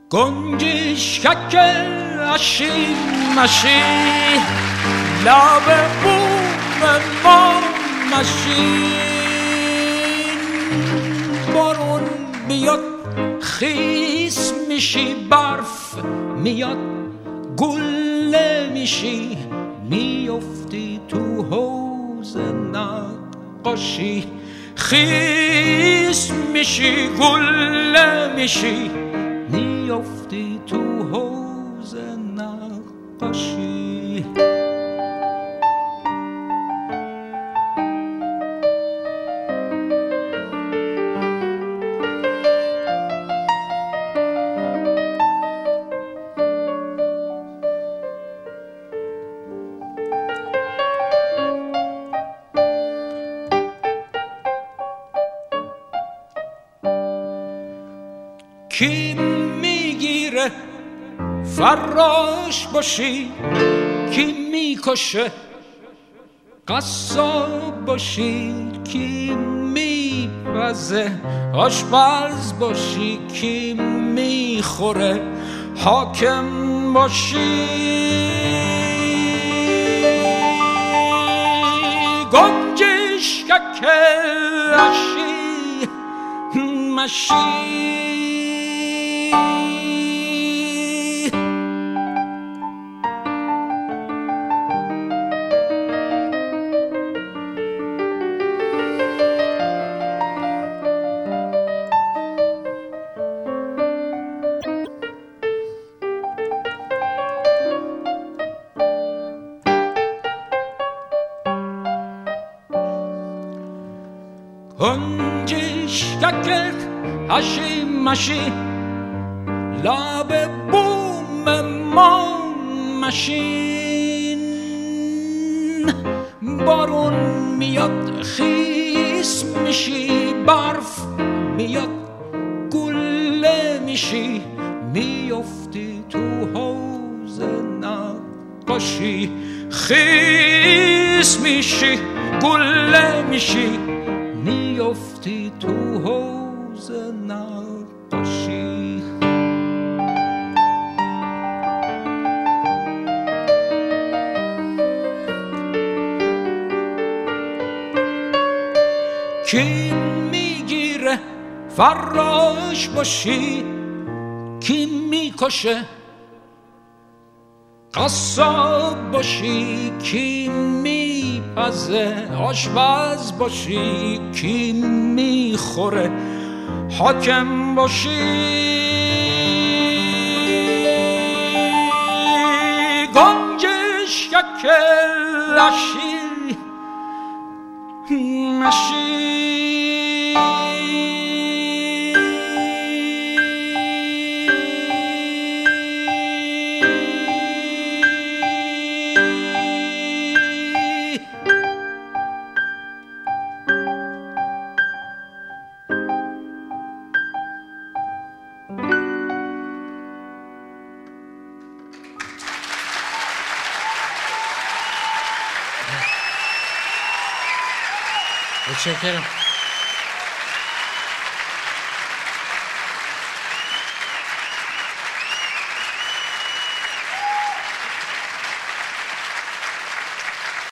گنجشک اشی مشی لب بوم ما مشین بارون بیاد خیس میشی برف میاد گله میشی میفتی تو حوض نقاشی خیس میشی گله میشی میفتی تو حوض نقاشی کی میگیره فراش باشی کی میکشه قصاب باشی کی میپزه آشپز باشی کی میخوره حاکم باشی گنجشک اشی مشی گنجشک اشی مشی لب بوم ما مشین بارون میاد خیس میشی برف میاد گله میشی میفتی تو حوض نقاشی خیس میشی گله میشی میفتی تو حوض نقاشی کی میگیره فراش باشی کی میکشه قصاب باشی کی میپزه آشپز باشی کی میخوره حاکم باشی گنجشک اشی مشی متشکرم.